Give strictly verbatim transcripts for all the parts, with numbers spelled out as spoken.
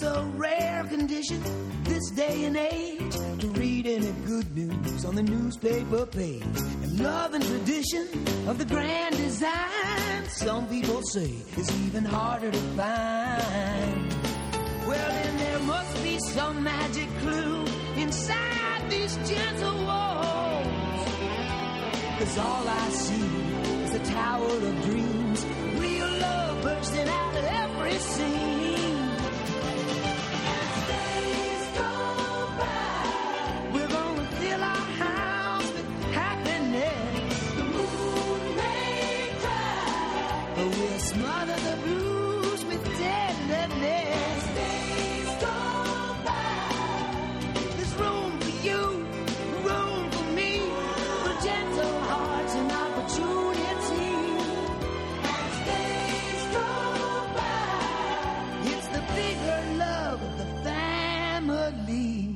a rare condition this day and age to read any good news on the newspaper page. And love and tradition of the grand design, some people say, is even harder to find. Well, then there must be some magic clue inside these gentle walls. 'Cause all I see is a tower of dreams, real love bursting out of every scene. As days go by, we're gonna fill our house with happiness. The moon may cry, but we'll smother the blues with tenderness. As days go by, there's room for you, room for me, for gentle hearts and opportunity. As days go by, it's the bigger love of the family.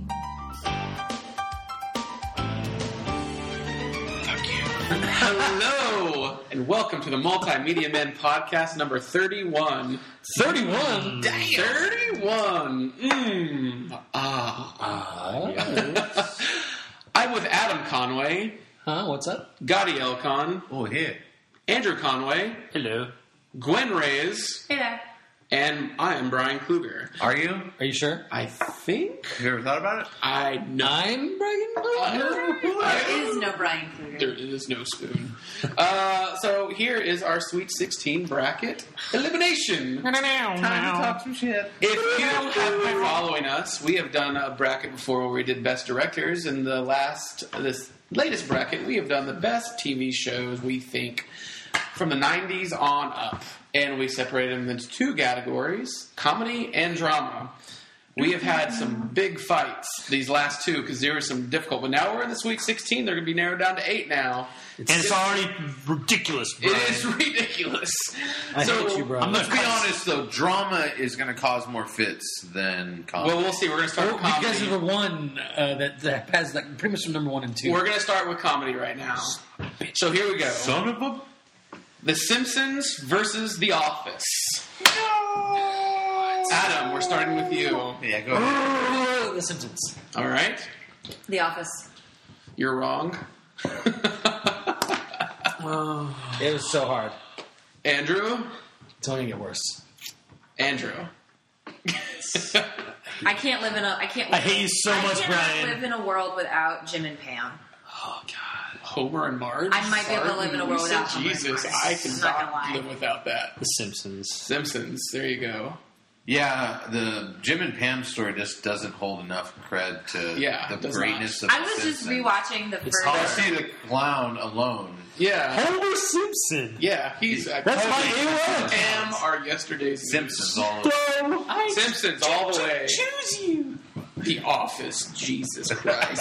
Hello, and welcome to the Multimedia Men podcast number thirty-one. thirty-one? Damn. thirty-one. Mmm. Ah. Ah, yes. I'm with Adam Conway, Huh? What's up? Gotti Elcon, Oh, here. Andrew Conway, Hello. Gwen Reyes, Hey there. and I am Brian Kluger. Are you? Are you sure? I think Have you ever thought about it? I know. I'm Brian Kluger. There is no Brian There Kluger. is no spoon. Uh, so here is our Sweet sixteen bracket elimination. Time to talk some shit. If you have been following us, we have done a bracket before where we did best directors. In the last, this latest bracket, we have done the best T V shows we think from the nineties on up. And we separated them into two categories, comedy and drama. We have had some big fights these last two because there were some difficult. But now we're in the Sweet sixteen. They're going to be narrowed down to eight now. And it's already ridiculous, Brian. It is ridiculous. I so, hate you, bro. I'm Let's gonna be cut- honest, though. Drama is going to cause more fits than comedy. Well, we'll see. We're going to start Oh, with comedy. because of the one uh, that, that has like pretty much from number one and two. We're going to start with comedy right now. So here we go. Son of a... The Simpsons versus The Office. Adam, we're starting with you. Yeah, go ahead. The Simpsons. All right. The Office. You're wrong. It was so hard. Andrew? It's only going to get worse. Andrew. I can't live in a. I can't. I hate you so I much, cannot Brian. live in a world without Jim and Pam. Oh, God. Homer and Marge? I might be able to live in a world Lisa, without Homer and Jesus, Marge. I I'm not gonna cannot lie. live without that. The Simpsons. Simpsons. There you go. Yeah, the Jim and Pam story just doesn't hold enough cred to Yeah, it the does greatness I of was the just Simpsons. rewatching the It's first. hard. Especially the clown alone. Yeah. Homer Simpson. Yeah, he's... That's my A one. Pam are yesterday's Simpsons all So, I Simpsons all the way. choose you. The Office. Jesus Christ.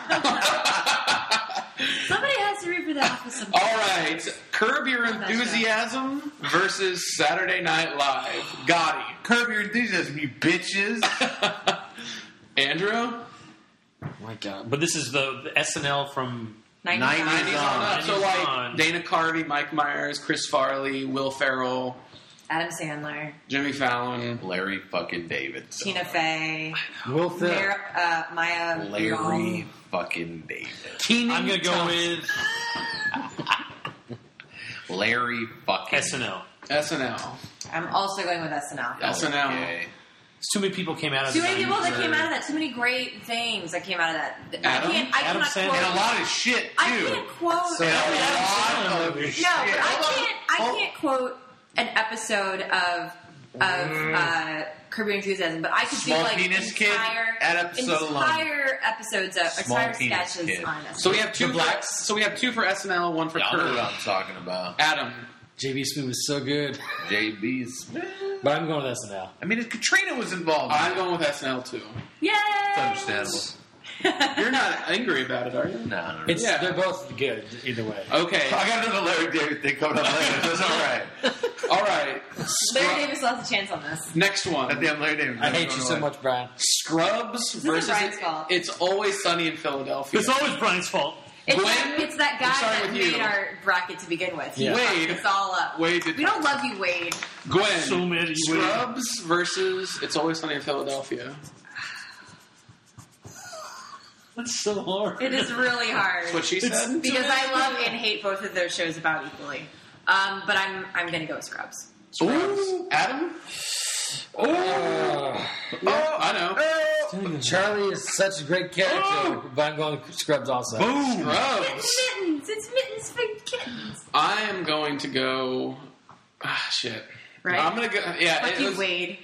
Somebody has to root for the Office. All right, Curb Your Enthusiasm versus Saturday Night Live. Gotti. Curb Your Enthusiasm, you bitches. Andrew? Oh my God. But this is the, the S N L from... ninety-nine. nineties on up. So nineties like on. Dana Carvey, Mike Myers, Chris Farley, Will Ferrell, Adam Sandler, Jimmy Fallon. Larry fucking David. Tina Fey, Will Ferrell. Mar- uh, Maya. Larry Long. fucking David. Keenan I'm going to go Thompson. with Larry fucking S N L. S N L. I'm also going with S N L. S N L. Okay. Too many people came out of Too the many people that nineties came where- out of that. Too many great things that came out of that. I Adam? can't. I Adam cannot Sandler. quote. And a lot of shit, too. I can't quote. So- And a Adam lot Sandler of movie. shit. no, but I Hold on. can't. I Hold- can't quote an episode of of uh, Curb Your Enthusiasm, but I could Small do like Penis Kid entire at episode entire episodes of Small entire Penis sketches Kid. on it. So we have two The for, Blacks. so we have two for S N L, one for Y'all know what Curb. I'm talking about. Adam. J B. Smooth was so good. J B's. But I'm going with S N L. I mean, if Katrina was involved. I'm going with S N L too. Yay! It's understandable. You're not angry about it, are you? No, no, no. It's, Yeah. They're both good either way. Okay. I got another Larry David thing coming up later. That's all right. All right. Larry Davis still has a chance on this. Next one. That damn Larry David. I hate you so much, Brian. Scrubs isn't versus Brian's it- fault. It's Always Sunny in Philadelphia. It's always Brian's fault. It's, Gwen, that, it's that guy starting that with you. made our bracket to begin with. Yeah. Wade. It's all up. Wade did we don't love you, Wade. Gwen, So many Scrubs versus It's Always Sunny in Philadelphia. That's so hard. It is really hard. That's what she said. Because I love and hate both of those shows about equally. Um, but I'm I'm gonna go with Scrubs. Ooh, Adam. Oh, Oh, I know. Charlie is such a great character, but I'm going with Scrubs also. Boom. Scrubs. It's mittens. It's mittens for kittens. I am going to go. Ah, shit. Right? I'm gonna go. Yeah. Fuck it you, was- Wade.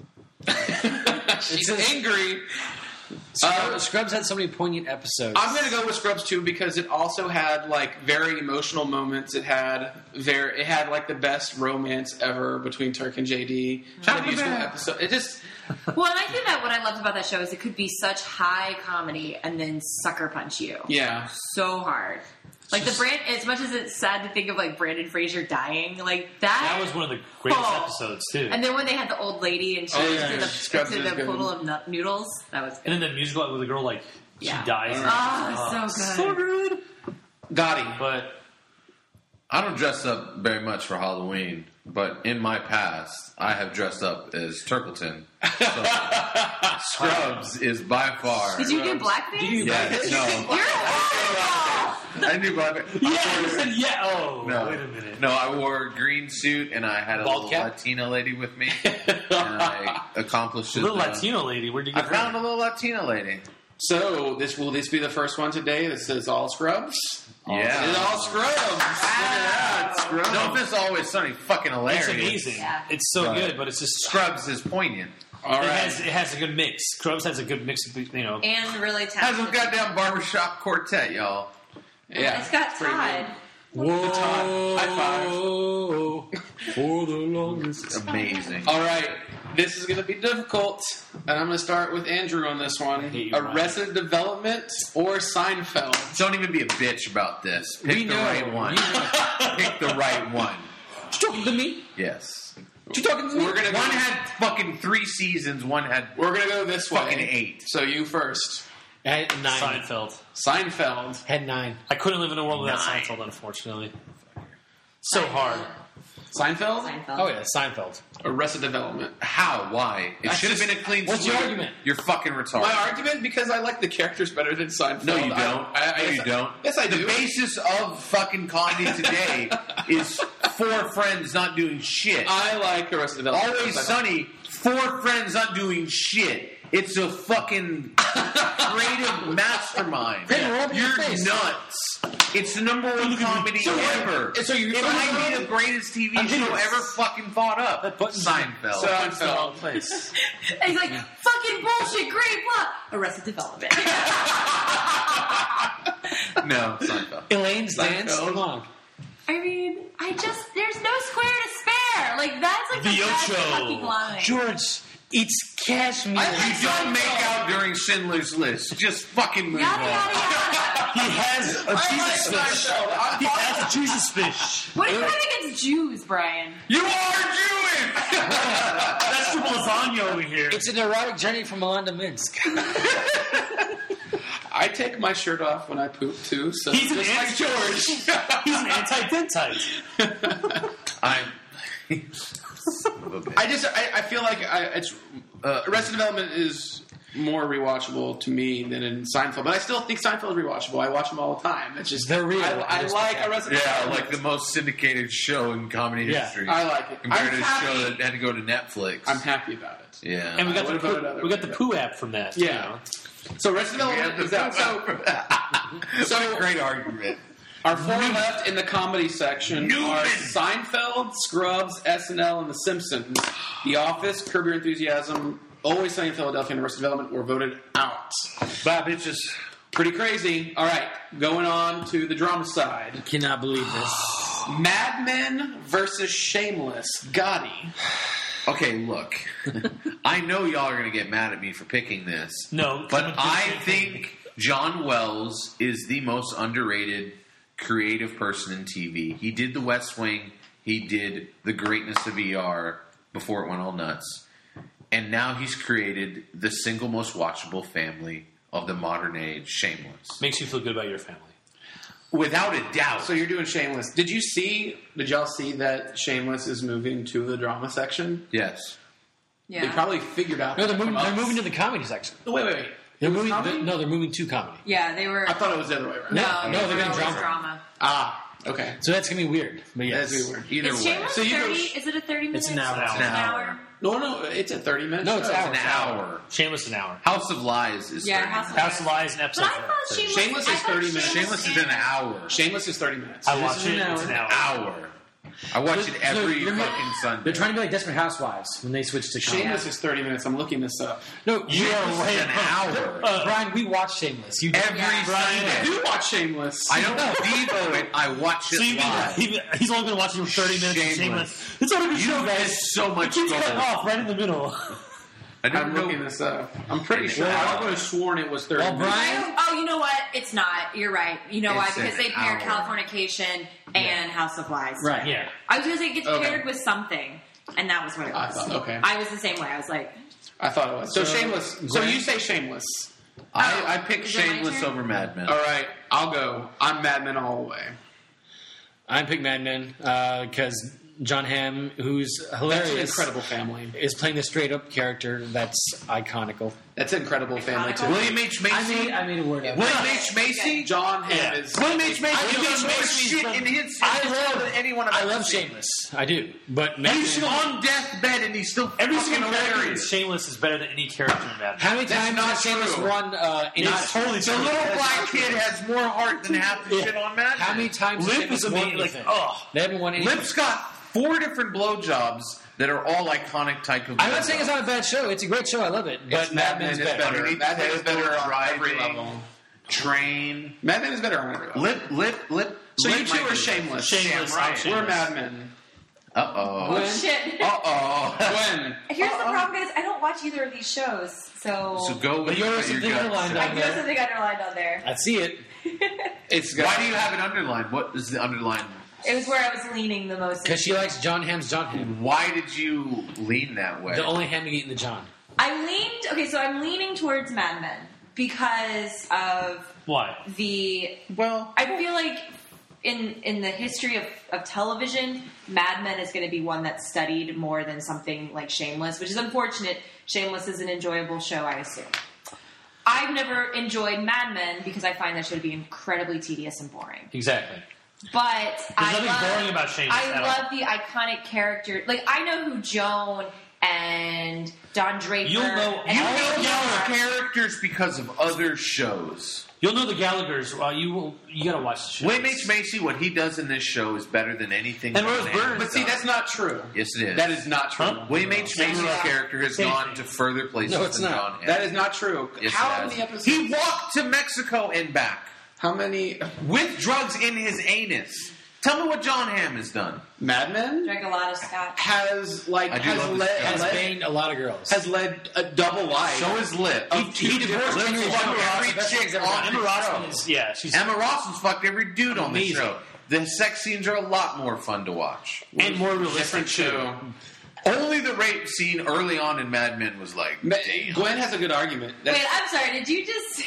She's It's a- angry. Scrubs, Uh, Scrubs had so many poignant episodes. I'm going to go with Scrubs too because it also had like very emotional moments. It had very, it had like the best romance ever between Turk and J D. It had a musical episode. It just, Well, and I think that what I loved about that show is it could be such high comedy and then sucker punch you yeah. so hard. Like the brand, as much as it's sad to think of like Brandon Fraser dying, like that. That was one of the greatest Oh. episodes too. And then when they had the old lady and she Oh, was yeah, to the, Scrubs to is the good. poodle of nut noodles, that was good. And then the musical with the girl, like Yeah. she dies. Oh, so good. Gotti. But I don't dress up very much for Halloween, but in my past, I have dressed up as Turkleton. So Scrubs is by far. Did you do blackface? Did you- Yes, no. You're horrible! I knew blackface. yeah, you said yeah. Oh, No, wait a minute. no, I wore a green suit and I had a Bald little cap? Latina lady with me, and I accomplished it. Little uh, Latino lady, where'd you I get found a her? little Latina lady. So this will this be the first one today that says all Scrubs? Yeah. It's all Scrubs. Look at that, Scrubs. No, if it's always sunny, fucking hilarious. It's amazing. Yeah. It's so But good, but it's just Scrubs is poignant. All It right. has it has a good mix. Scrubs has a good mix of you know. And really Has talented. a goddamn barbershop quartet, y'all. yeah. It's got pretty Todd. Whoa, High five. for the longest. It's amazing. All right, this is going to be difficult, and I'm going to start with Andrew on this one. hate you, Arrested Development or Seinfeld? Don't even be a bitch about this. Pick We the know. right one. You know. Pick the right one. You talking to me? Yes. You talking to me? We're gonna One go, had fucking three seasons. One had we're gonna go this way. fucking eight. So you first. I had nine. Seinfeld. Seinfeld. Had nine. I couldn't live in a world without Nine. Seinfeld, unfortunately. So hard. Seinfeld? Seinfeld. Oh yeah, Seinfeld. Arrested Development. How? Why? It I should have just- been a clean what's sweep. your argument? You're fucking retarded. My argument, because I like the characters better than Seinfeld. no, you I- don't. I, I, no, yes, you I- don't. Yes, I the do. The basis of fucking comedy today is four friends not doing shit. I like Arrested Development. Always Yes, I- Sunny, four friends not doing shit. It's a fucking creative mastermind. Hey, rub your You're face. nuts. It's the number one comedy So you're- ever. so you're- it might be the greatest T V I'm show hideous. ever fucking thought up. That button's Seinfeld. So- It's the wrong place. And he's like, fucking bullshit, great, blah. Arrested Development. no, Seinfeld. Elaine's dance. Seinfeld. Come on. I mean, I just, there's no square to spare. Like, that's like the, The best Ocho. fucking line. George, it's cashmere. You don't make out during Schindler's List. Just fucking move Yada, on. yada, yada. He has a I Jesus like fish. Seinfeld. I'm He fine. has a Jesus fish. What do you have against Jews, Brian? You are Jewish! That's the lasagna over here. It's an erotic journey from Melinda Minsk. I take my shirt off when I poop too, so He's an just like anti- George. He's an anti-dentite. I'm. I just I, I feel like I, it's uh, Arrested Development is more rewatchable to me than in Seinfeld, but I still think Seinfeld is rewatchable. I watch them all the time. It's just They're real. I, I They're like spectacular. Arrested Yeah, Development. like the most syndicated show in comedy Yeah, history. I like it. Compared I'm to a happy. show that had to go to Netflix. I'm happy about it. Yeah. And we got I the would've voted poo, other we got the way. poo app from that. Yeah. You know? So Arrested We Development have the is that so. So great argument. our four left in the comedy section Newman. are Seinfeld, Scrubs, S N L, and The Simpsons. The Office, Curb Your Enthusiasm, Always Sunny in Philadelphia, and Arrested Development were voted out. Bob, it's just. Pretty crazy. All right, going on to the drama side. Cannot believe this. Mad Men versus Shameless. Gotti. Okay, look. I know y'all are going to get mad at me for picking this. No, But I'm a I big- think John Wells is the most underrated creative person in T V. He did The West Wing. He did The Greatness of E R before it went all nuts. And now he's created the single most watchable family of the modern age, Shameless. makes you feel good about your family. Without a doubt. So you're doing Shameless. Did you see? Did y'all see that Shameless is moving to the drama section? Yes. Yeah. They probably figured out. No, they're moving. from They're us. moving to the comedy section. Wait, wait, wait. They're It was moving. comedy? They're, no, they're moving to comedy. Yeah, they were. I thought it was the other way around. No, no, no, they're they were getting always drama. drama. Ah, okay. So that's gonna be weird. But yes, That's weird. Either Is way. Shameless So you go- thirty? Is it a thirty minutes? It's an hour. It's It's an an hour. hour. No, no, it's a thirty minutes. No, it's show. hours. An hour. Shameless an hour. House of Lies is Yeah, thirty House of minutes. House of Lies and But episode. I thought Shameless, Shameless I is thought thirty minutes. Shameless is an hour. Shameless is thirty minutes. I watch is it. an It's an hour. hour. Hour. I watch it every they're- fucking Sunday. They're trying to be like Desperate Housewives when they switch to comedy. Shameless is thirty minutes. I'm looking this up. No, You we are are way an hour. Uh, Brian, we watch Shameless. You Every Yeah. Sunday. I do watch Shameless. I don't Devo it. I watch it So you mean live. he, he's only going to watch it for thirty minutes. Shameless. of Shameless. It's not a good You show, guys. miss so much It keeps cutting gold. off right in the middle. I don't I'm know. looking this up. I'm pretty sure. Well, I would have sworn it was thirty Well, minutes. Brian, Oh, you know what? It's not. You're right. You know why? It's Because an they pair hour. Californication and House of Lies. right? Yeah. I was going to say it gets Okay. paired with something, and that was what it I was. thought- okay. I was the same way. I was like, I thought it was. So, So, Shameless. So Grant- you say Shameless. I, I picked Is it my Shameless turn? over Mad Men. All right, I'll go. I'm Mad Men all the way. I picked Mad Men because John Hamm, who's That's an hilarious, incredible family. is playing a straight up character that's iconical. That's an incredible family too. William H. Macy. I made I made a word. out of it. William H. Macy. John Hamm Yeah. is. William H. Macy. I He's love done more Macy's shit from- in his I love than anyone I've I ever love seen. Shameless. I do, but Mad He's Men, on deathbed and he's still Every fucking single character in hilarious. Shameless is better than any character in Mad Men. how many That's times not has Shameless true. won? Uh, in It's totally The true. little black kid has more heart than half the Yeah. shit on Mad Men. How many times has Lip Shameless is won amazing. Like, anything? oh. They haven't won anything. Lip's got four different blowjobs that are all iconic type of. I'm not saying it's not a bad show. It's a great show. I love it. But It's Mad Mad Men Men's is better. better. Underneath Mad Men the is better table, on every driving, level. Train. Mad Men is better on every level. Lip, lip, lip. So lip you two might are be- Shameless. Shameless, Damn I'm right. Shameless. We're Mad Men. Uh oh. Gwen? shit. Uh oh. Gwen. Here's the problem, guys. I don't watch either of these shows, so, So go with But yours what is your something gut underlined says. I on do have something underlined on there. I see it. It's got, Why do you have it underlined? What is the underline? It was where I was leaning the most. Because she likes John Hamm's John Hamm. Why did you lean that way? The only ham you eat in the John. I leaned. Okay, so I'm leaning towards Mad Men because of Why? the. well, I feel like in in the history of, of television, Mad Men is going to be one that's studied more than something like Shameless, which is unfortunate. Shameless is an enjoyable show, I assume. I've never enjoyed Mad Men because I find that show to be incredibly tedious and boring. Exactly. But I nothing love, boring about Shameless I at love the iconic character. Like I know who Joan and Don Draper. You'll know and you all all know of the them are. characters because of other shows. You'll know the Gallagher's. Uh, you will, you got to watch the show. William H. Macy, what he does in this show is better than anything. And John Rose Hamm Byrne. But see, does. that's not true. Yes, it is. That is not true. Huh? William H. Macy's Yeah. character has Same gone thing. to further places No, it's than not. John Hamm. That is not true. Yes, How it many has. episodes? He walked to Mexico and back How many? with drugs in his anus. Tell me what John Hamm has done. Mad Men Drank a lot of scotch. has like I do has love led this Has led, banged a lot of girls. has led a double life. So is Lip. Of he two divorced different- Henry Fuck Emma Ross, every the best chick thing's ever on done. the Emma Rossman show. is yeah. She's Emma Rossman's fucked every dude on the Amazing. show. The sex scenes are a lot more fun to watch. and more realistic different too. show. Only the rape scene early on in Mad Men was like, Ma- Gwen has a good argument. That's, Wait, I'm sorry. Did you just?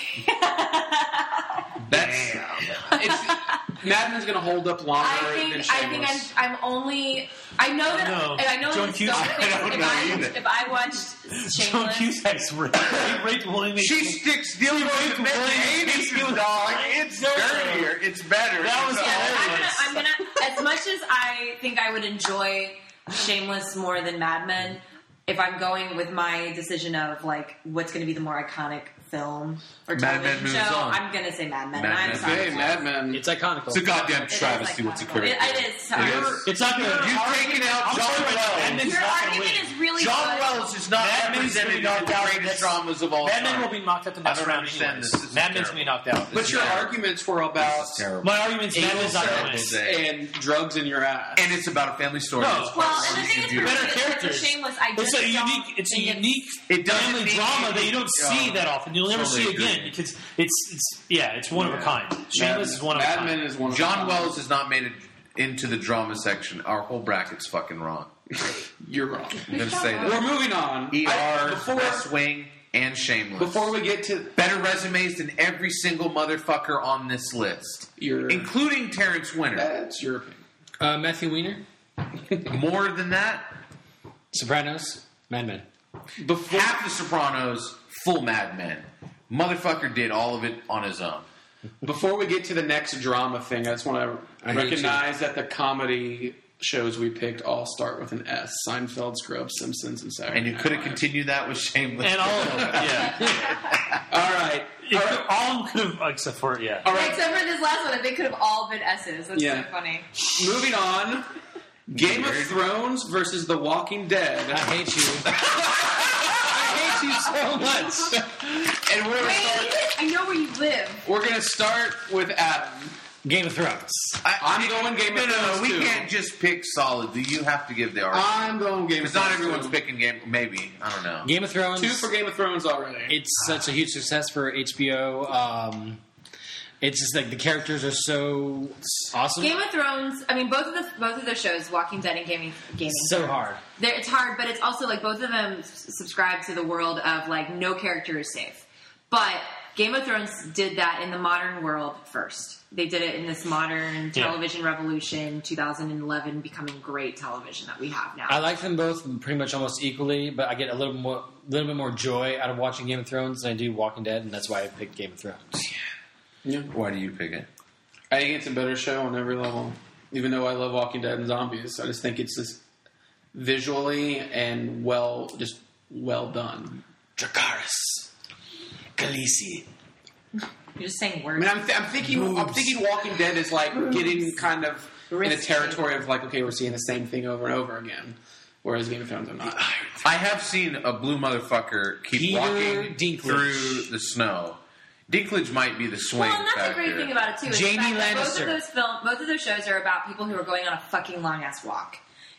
that's it's, Mad Men's going to hold up longer I than think. I Shameless. think I'm. I'm only. I know that. No. And I know Joan that Cusack- some things- I don't if know I, either. If I watched Joan Shameless, Cusack's raped, raped William H. she sticks dildos in William anus, Macy was- dog. It's dirtier. It's better. That was It's yeah, I'm gonna, hilarious. I'm gonna. As much as I think I would enjoy Shameless more than Mad Men, if I'm going with my decision of like what's going to be the more iconic film or Mad Men television moves show, on. I'm going to say Mad Men. Mad and I'm Men. sorry. Okay, Mad Men. It's iconic. It's a goddamn It is travesty. What's iconic. occurred? It, it is. Sorry. It is. It's not going to. You've taken out I'm John sorry, Wells. Mad Men's Your not gonna argument win. is really John good. Wells is not Mad Men's represented gonna in be the knocked out greatest next- dramas of all Mad Men time. will be knocked out the I next don't round understand anyways. this. This is Mad Men's terrible. going to be knocked out. But your arguments were about This is terrible. My argument's Mad anal Men's not going to sex win. and drugs in your ass. And it's about a family story. No. It's Well, quite and the thing is, beautiful. Better for characters. Shameless, I It's just a don't unique. It's a think unique It doesn't family need- drama that you don't see Oh, that often. You'll never totally see again agree. because it's it's yeah, it's one of a kind. Shameless is one of a Mad kind. Men is one of John them. Wells has not made it into the drama section. Our whole bracket's fucking wrong. You're wrong. I'm going to say We're that. moving on. E I- R, before West Wing. and Shameless. Before we get to Better resumes than every single motherfucker on this list, your, including Terrence Winter. that's your opinion. Uh, Matthew Weiner, More than that, Sopranos, Mad Men. Before half The Sopranos, full Mad Men. Motherfucker did all of it on his own. Before we get to the next drama thing, I just want to I hate recognize that the comedy shows we picked all start with an S. Seinfeld, Scrubs, Simpsons, and Saturday And you Night could have Live. continued that with Shameless. And all of them, yeah. All right. It All could- right. all of them could have, except for, yeah. All right. Except for this last one, I think could have all been S's. That's Yeah. so funny. Moving on. Game of Weird. Thrones versus The Walking Dead. I hate you. I hate you so much. And we're gonna start, Wait, I know where you live. we're going to start with Adam. Game of Thrones. I, I'm going Game no, of no, no. Thrones, We too. can't just pick solid. You have to give the argument. I'm going Game of Because Thrones. not everyone's too. picking Game. Maybe. I don't know. Game of Thrones. Two for Game of Thrones already. It's such a huge success for H B O. Um, it's just like the characters are so awesome. Game of Thrones. I mean, both of the both of their shows, Walking Dead and Gaming, Gaming. so hard. They're, it's hard, but it's also like both of them s- subscribe to the world of like no character is safe. But Game of Thrones did that in the modern world first. They did it in this modern Yeah. television revolution, two thousand eleven, becoming great television that we have now. I like them both pretty much almost equally, but I get a little more, little bit more joy out of watching Game of Thrones than I do Walking Dead, and that's why I picked Game of Thrones. Yeah. Why do you pick it? I think it's a better show on every level. Even though I love Walking Dead and zombies, I just think it's just visually and well, just well done. Dracarys, Khaleesi. You're just saying I words. mean, I'm, th- I'm thinking, I'm thinking Walking Dead is like getting kind of in a Risky. territory of like, okay, we're seeing the same thing over and over again. Whereas Game of Thrones, I'm not. I have seen a blue motherfucker keep Peter walking Dinklage. through the snow. Dinklage might be the swing Well, and that's factor. a great thing about it too. Is Jamie the fact that both Lannister. of those film, both of those shows are about people who are going on a fucking long ass walk.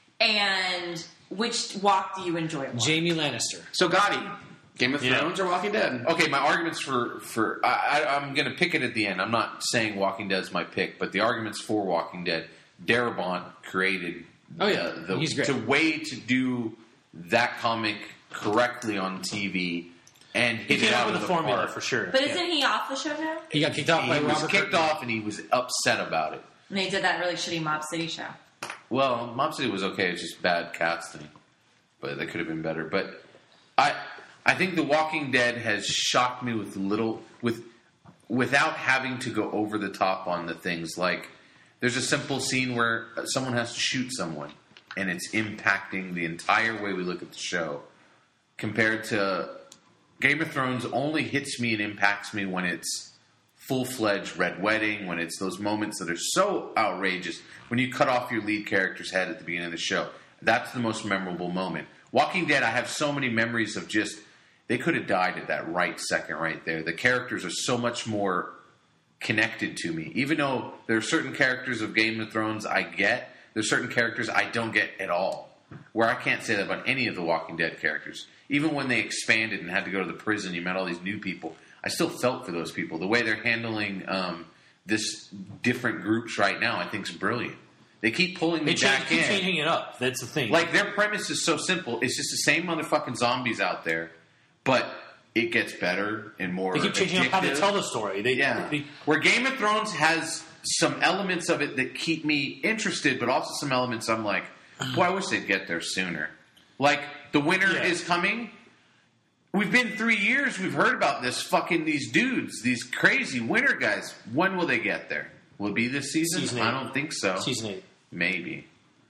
And which walk do you enjoy more? Jamie Lannister. So Gotti, Game of Yeah. Thrones or Walking Dead? Okay, my arguments for for I, I, I'm going to pick it at the end. I'm not saying Walking Dead's my pick, but the arguments for Walking Dead, Darabont created. Oh, yeah. uh, the, He's great. the way to do that comic correctly on T V and He hit came it up out with of the the formula park. for sure. But isn't he off the show now? He got kicked off by He was Robert kicked Kirkman. off and he was upset about it. And they did that really shitty Mob City show. Well, Mob City was okay. It's just bad casting, but they could have been better. But I, I think The Walking Dead has shocked me with little, with, without having to go over the top on the things. Like, there's a simple scene where someone has to shoot someone, and it's impacting the entire way we look at the show. Compared to Game of Thrones, only hits me and impacts me when it's full-fledged Red Wedding, when it's those moments that are so outrageous, when you cut off your lead character's head at the beginning of the show. That's the most memorable moment. Walking Dead, I have so many memories of just, they could have died at that right second right there. The characters are so much more connected to me. Even though there are certain characters of Game of Thrones I get, there's certain characters I don't get at all. Where I can't say that about any of the Walking Dead characters. Even when they expanded and had to go to the prison, you met all these new people. I still felt for those people. The way they're handling um, this different groups right now, I think is brilliant. They keep pulling me They change, back keep in. changing it up. That's the thing. Like, their premise is so simple. It's just the same motherfucking zombies out there, but it gets better and more they keep changing up how they addictive. tell the story. They, Yeah. they- Where Game of Thrones has some elements of it that keep me interested, but also some elements I'm like, boy, I wish they'd get there sooner. Like, the winter Yeah. is coming. We've been three years, we've heard about this fucking, these dudes, these crazy winter guys. When will they get there? Will it be this season? Season I eight. don't think so. season eight. Maybe.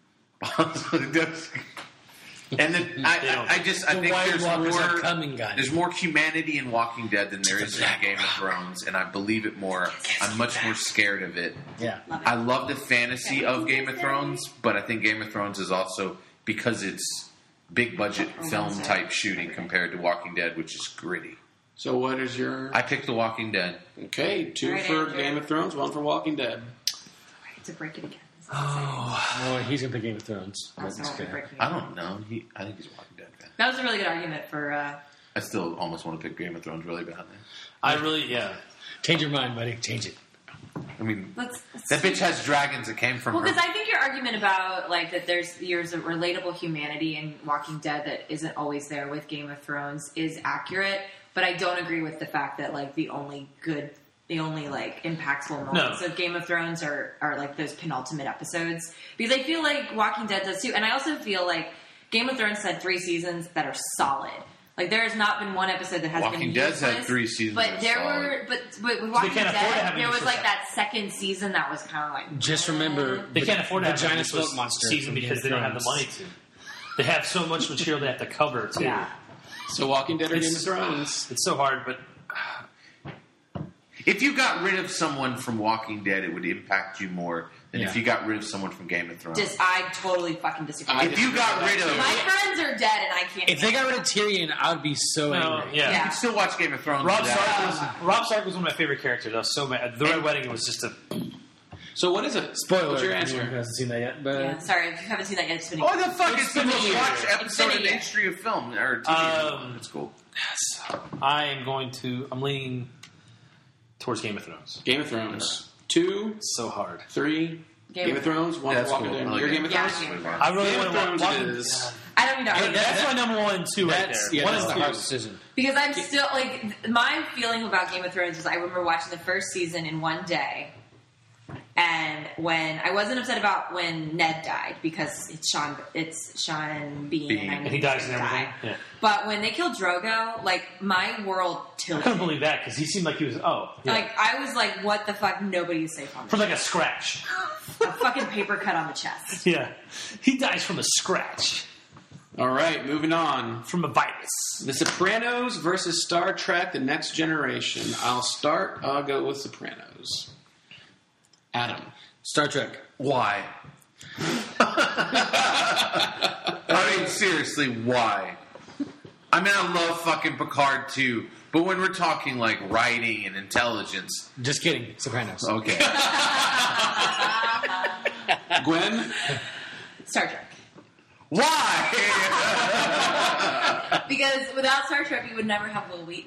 And then I, They don't. I, I just I The think White there's Walkers are more coming, guys. there's more humanity in Walking Dead than there is in Game of Thrones, and I believe it more. I'm much more scared of it. Yeah. I love the fantasy of Game of Thrones, but I think Game of Thrones is also because it's big budget film type shooting compared to Walking Dead, which is gritty. So what is your... I picked The Walking Dead. Okay, two All right, for Andrew. Game of Thrones, one for Walking Dead. I have to break it again. Oh, he's gonna pick Game of Thrones. That's That's not fair. breaking it. I don't know. He, I think he's a Walking Dead fan. That was a really good argument for. Uh, I still almost want to pick Game of Thrones really badly. I really, yeah. Change your mind, buddy. Change it. I mean, let's, let's that bitch has dragons that came from Well, her. because I think your argument about like that there's there's a relatable humanity in Walking Dead that isn't always there with Game of Thrones is accurate. but I don't agree with the fact that like the only good, the only like impactful moments No. of Game of Thrones are are like those penultimate episodes, because I feel like Walking Dead does too, and I also feel like Game of Thrones had three seasons that are solid. Like there has not been one episode that has Walking been Dead's useless, had three seasons but that are there solid. were, but, but with Walking can't afford to Dead, have a there was useless like that second season that was kind of like Just remember, They can't afford to have a Vagina useless Smoke Monster season from Game because of they don't have the Thrones. money to. They have so much material they have to cover too. yeah. So Walking Dead or Game of It's- Thrones? It's so hard, but If you got rid of someone from Walking Dead, it would impact you more than if Yeah. you got rid of someone from Game of Thrones. Just I totally fucking disagree. I if you got rid of, My friends are dead, and I can't. If they got rid of Tyrion, I would be so no, angry. yeah. you can still watch Game of Thrones. Rob without- Stark was Rob Stark was one of my favorite characters. I was so mad. The Red Wedding was just a So what is it? Spoiler. What's your if anyone answer? hasn't seen that yet, but Yeah, sorry, if you haven't seen that yet, it's been. Oh, the fuck! It's, the been a most year. watched It's been episode a in the year. history of film or T V. Um, it's cool. I am going to. I'm leaning towards Game of Thrones. Game of Thrones. Two, So hard. three. Game, of Thrones. One That's for Walking cool. Dead. I like Your it. Game of Yeah, Thrones. Game of I really Game want of to Thrones watch. it is. I don't even know. Hey, that's that- my number one and two right that's there. yeah, one that's and the two. hardest decision. Because I'm still like my feeling about Game of Thrones is I remember watching the first season in one day, and when I wasn't upset about when Ned died because it's Sean, it's Sean Bean, Bean. and, I And knew he dies was and gonna everything. die. Yeah. But when they killed Drogo, like my world I tilted. couldn't believe that because he seemed like he was. Oh, yeah. Like I was like, "What the fuck? Nobody's safe on from this." like a scratch. A fucking paper cut on the chest. Yeah, he dies from a scratch, All right, moving on. from a virus. The Sopranos versus Star Trek: The Next Generation. I'll start. I'll go with Sopranos. Adam. Star Trek. Why? I mean, seriously, why? I mean, I love fucking Picard too, but when we're talking like writing and intelligence, Just kidding. Sopranos. okay. Gwen. Star Trek. Why? Because without Star Trek, you would never have Will Wheaton.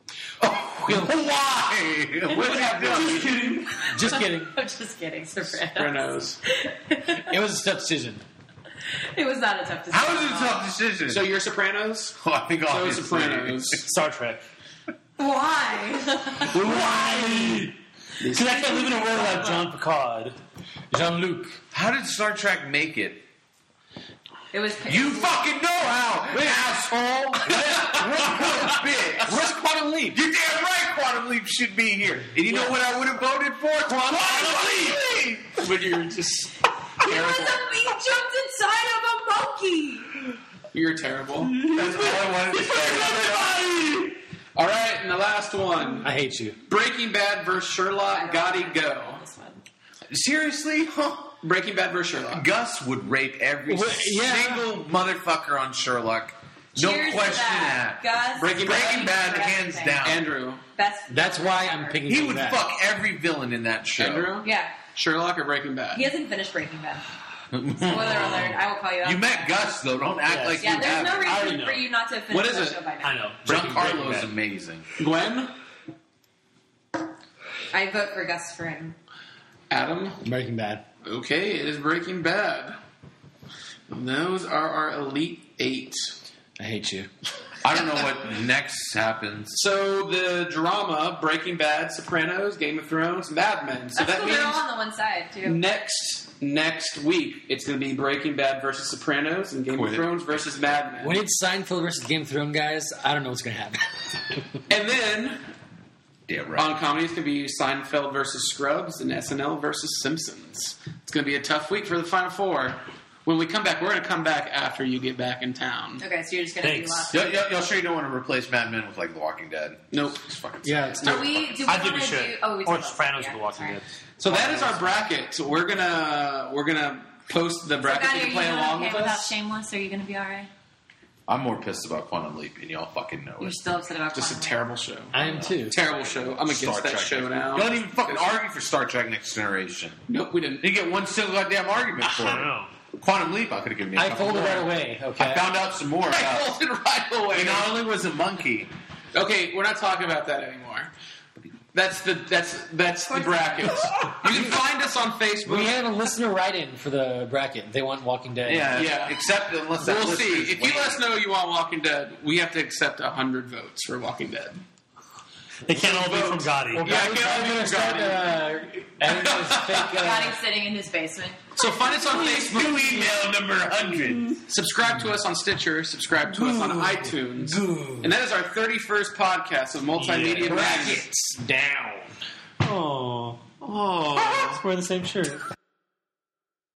Why? What did I do? Just kidding. Just kidding. I'm just kidding. Sopranos. Sopranos. It was a tough decision. It was not a tough decision. How is it a tough decision? So you're Sopranos? Oh, I think So obviously. Sopranos. Star Trek. Why? Why? Because I can't live in a world without John Picard. Jean-Luc. How did Star Trek make it? It was. You fucking know how, asshole! What a bitch! Where's Quantum Leap? You're damn right Quantum Leap should be here. And you know what I would have voted for? Quantum Leap! But you're just He was terrible. a, he jumped inside of a monkey. You're terrible. That's all I wanted to say. All right, and the last one. I hate you. Breaking Bad versus Sherlock. Gotti go. This one. Seriously? Huh? Breaking Bad versus Sherlock. Gus would rape every Well, yeah. single motherfucker on Sherlock. No Cheers to question that. that. Gus. Breaking Breaking Bad, for hands everything. down. Andrew. Best. That's why I'm picking He Breaking would Bad. fuck every villain in that show. Andrew. Yeah. Sherlock or Breaking Bad? He hasn't finished Breaking Bad. Spoiler alert. I will call you out. You met Gus, though. Don't act Yes. like Yeah, you there's no haven't. already reason know. for you not to finish What is the it? show by now. I know. Breaking- Giancarlo's Breaking Bad. amazing. Gwen. I vote for Gus Fring. Adam. Breaking Bad. Okay, it is Breaking Bad. And those are our Elite Eight. I hate you. I don't know what next happens. So the drama: Breaking Bad, Sopranos, Game of Thrones, Mad Men. So That's that cool. means They're all on the one side too. next next week it's going to be Breaking Bad versus Sopranos and Game Quit of it. Thrones versus Mad Men. When it's Seinfeld versus Game of Thrones, guys, I don't know what's going to happen. And then Yeah, right. on comedy, it's going to be Seinfeld versus Scrubs and S N L versus Simpsons. It's going to be a tough week for the Final Four. When we come back, we're going to come back after you get back in town. Okay, so you're just gonna Thanks. do last. Y'all, y'all, y'all sure you don't want to replace Mad Men with like The Walking Dead? Nope. It's fucking Yeah, sad. it's Are not. we? Do we I think we wanna should. Do, oh, we Or talked Sopranos about with The that, Walking sorry. Dead. So that is our bracket. So we're gonna we're gonna post the So, bracket. Gotti, You are can you play doing along okay with without us. Shameless? Are you gonna be all right? I'm more pissed about Quantum Leap, and y'all fucking know You're it. still upset about Just a Quantum terrible show. I am too. Terrible show. I'm against Star that Trek. show now. Y'all don't even fucking argue for Star Trek Next Generation. Nope, we didn't. You get one single goddamn argument for I don't it. know. Quantum Leap, I could have given you. a I couple folded more. right away. Okay. I found out some more I about. folded right away. He not only was a monkey. Okay, we're not talking about that anymore. That's the that's that's the brackets. You can find us on Facebook. We have a listener write-in for the bracket. They want Walking Dead. Yeah, Yeah. Except unless that We'll see. listener's If you lame. let us know you want Walking Dead, we have to accept a hundred votes for Walking Dead. They can't all be from Gotti. Yeah, I can't I'm believe gonna we start got it. uh, adding those fake. Uh, Gotti sitting in his basement. So find us on Facebook. New email number one hundred. Subscribe to us on Stitcher. Subscribe to us on iTunes. And that is our thirty-first podcast of Multimedia Madness. Down. Oh. Oh. Let's wear the same shirt.